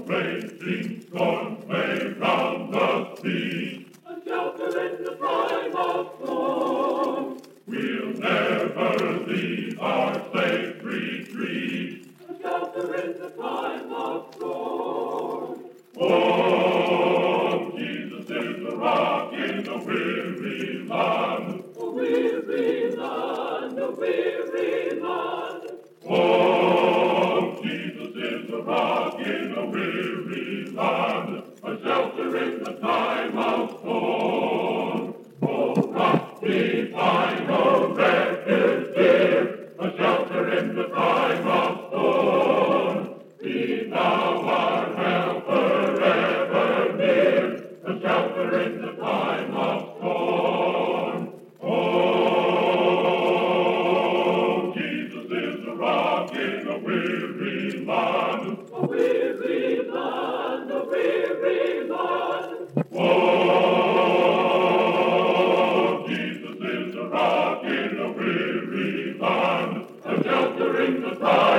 raging storms may round us be, a shelter in the time of storm. We'll never leave our safe retreat, a shelter in the time of storm. Oh, Jesus is the rock in the weary land, A weary land, a weary land. Oh, Jesus is the rock in the weary land, a shelter in the time of storm. Oh, rock divine, oh, refuge dear, a shelter in the time of storm. Be thou our helper ever near, a shelter in the time of storm. Oh, Jesus is the rock in a weary land, A weary land, a weary land. Oh, Jesus is the rock in a weary land, a shelter in the time